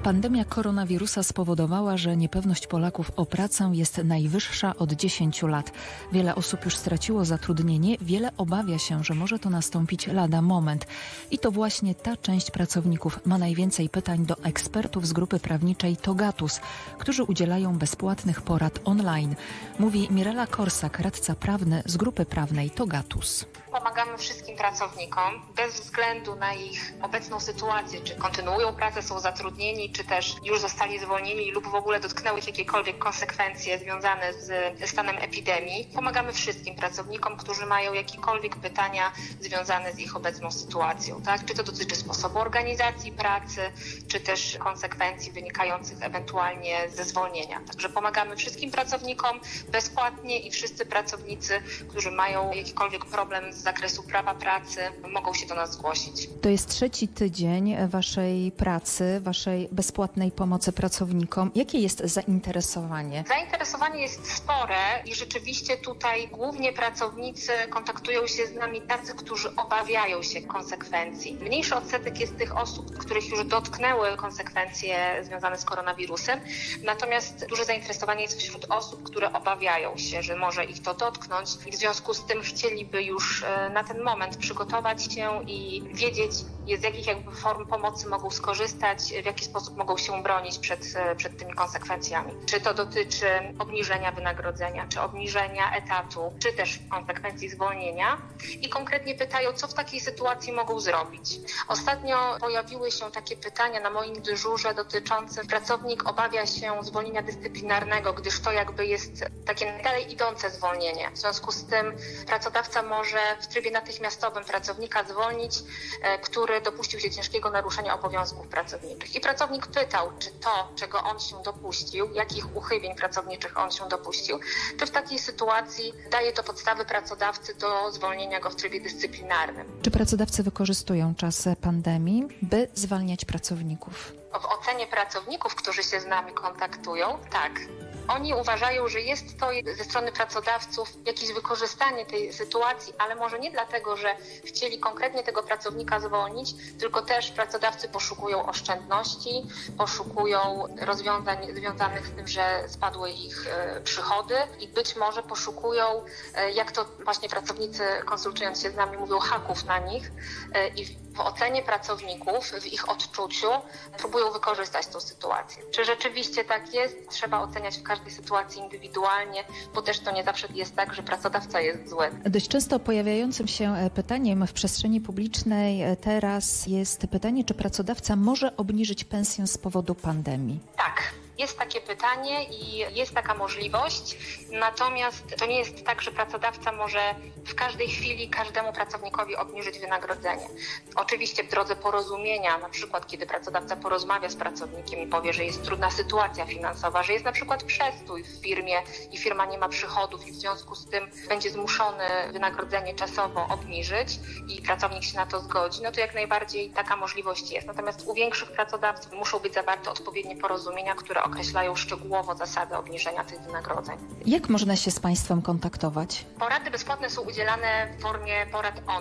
Pandemia koronawirusa spowodowała, że niepewność Polaków o pracę jest najwyższa od 10 lat. Wiele osób już straciło zatrudnienie, wiele obawia się, że może to nastąpić lada moment. I to właśnie ta część pracowników ma najwięcej pytań do ekspertów z grupy prawniczej Togatus, którzy udzielają bezpłatnych porad online. Mówi Mirela Korsak, radca prawny z grupy prawnej Togatus. Pomagamy wszystkim pracownikom bez względu na ich obecną sytuację, czy kontynuują pracę, są zatrudnieni, czy też już zostali zwolnieni lub w ogóle dotknęły ich jakiekolwiek konsekwencje związane z stanem epidemii. Pomagamy wszystkim pracownikom, którzy mają jakiekolwiek pytania związane z ich obecną sytuacją. Tak? Czy to dotyczy sposobu organizacji pracy, czy też konsekwencji wynikających ewentualnie ze zwolnienia. Także pomagamy wszystkim pracownikom bezpłatnie i wszyscy pracownicy, którzy mają jakikolwiek problem z zakresu prawa pracy, mogą się do nas zgłosić. To jest 3. tydzień waszej pracy, waszej bezpłatnej pomocy pracownikom. Jakie jest zainteresowanie? Zainteresowanie jest spore i rzeczywiście tutaj głównie pracownicy kontaktują się z nami tacy, którzy obawiają się konsekwencji. Mniejszy odsetek jest tych osób, których już dotknęły konsekwencje związane z koronawirusem, natomiast duże zainteresowanie jest wśród osób, które obawiają się, że może ich to dotknąć i w związku z tym chcieliby już na ten moment przygotować się i wiedzieć, z jakich form pomocy mogą skorzystać, w jaki sposób mogą się bronić przed tymi konsekwencjami. Czy to dotyczy obniżenia wynagrodzenia, czy obniżenia etatu, czy też w konsekwencji zwolnienia i konkretnie pytają, co w takiej sytuacji mogą zrobić. Ostatnio pojawiły się takie pytania na moim dyżurze dotyczące pracownik obawia się zwolnienia dyscyplinarnego, gdyż to jest takie dalej idące zwolnienie. W związku z tym pracodawca może w trybie natychmiastowym pracownika zwolnić, który dopuścił się ciężkiego naruszenia obowiązków pracowniczych. I pracownik pytał, czy to, czego on się dopuścił, jakich uchybień pracowniczych on się dopuścił, czy w takiej sytuacji daje to podstawy pracodawcy do zwolnienia go w trybie dyscyplinarnym. Czy pracodawcy wykorzystują czas pandemii, by zwalniać pracowników? W ocenie pracowników, którzy się z nami kontaktują, tak. Oni uważają, że jest to ze strony pracodawców jakieś wykorzystanie tej sytuacji, ale może nie dlatego, że chcieli konkretnie tego pracownika zwolnić, tylko też pracodawcy poszukują oszczędności, poszukują rozwiązań związanych z tym, że spadły ich przychody i być może poszukują, jak to właśnie pracownicy konsultując się z nami mówią, haków na nich i w ocenie pracowników, w ich odczuciu próbują wykorzystać tą sytuację. Czy rzeczywiście tak jest? Trzeba oceniać w każdej sytuacji indywidualnie, bo też to nie zawsze jest tak, że pracodawca jest zły. Dość często pojawiającym się pytaniem w przestrzeni publicznej teraz jest pytanie, czy pracodawca może obniżyć pensję z powodu pandemii? Tak. Jest takie pytanie i jest taka możliwość, natomiast to nie jest tak, że pracodawca może w każdej chwili każdemu pracownikowi obniżyć wynagrodzenie. Oczywiście w drodze porozumienia, na przykład kiedy pracodawca porozmawia z pracownikiem i powie, że jest trudna sytuacja finansowa, że jest na przykład przestój w firmie i firma nie ma przychodów i w związku z tym będzie zmuszony wynagrodzenie czasowo obniżyć i pracownik się na to zgodzi, no to jak najbardziej taka możliwość jest. Natomiast u większych pracodawców muszą być zawarte odpowiednie porozumienia, które określają szczegółowo zasady obniżenia tych wynagrodzeń. Jak można się z Państwem kontaktować? Porady bezpłatne są udzielane w formie porad online.